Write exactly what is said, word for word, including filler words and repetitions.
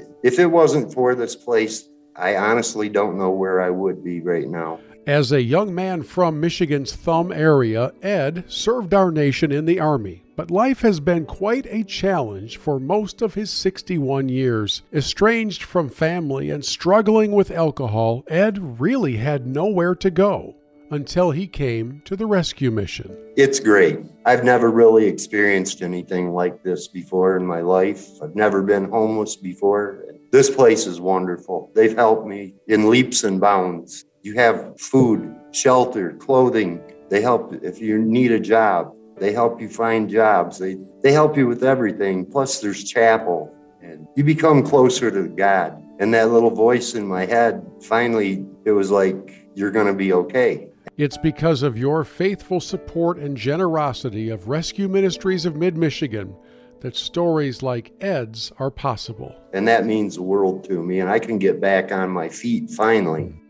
if it wasn't for this place, I honestly don't know where I would be right now. As a young man from Michigan's Thumb area, Ed served our nation in the Army, but life has been quite a challenge for most of his sixty-one years. Estranged from family and struggling with alcohol, Ed really had nowhere to go until he came to the rescue mission. It's great. I've never really experienced anything like this before in my life. I've never been homeless before. This place is wonderful. They've helped me in leaps and bounds. You have food, shelter, clothing. They help if you need a job. They help you find jobs. They they help you with everything. Plus there's chapel. And you become closer to God. And that little voice in my head, finally, it was like, you're going to be okay. It's because of your faithful support and generosity of Rescue Ministries of Mid-Michigan that stories like Ed's are possible. And that means the world to me. And I can get back on my feet finally.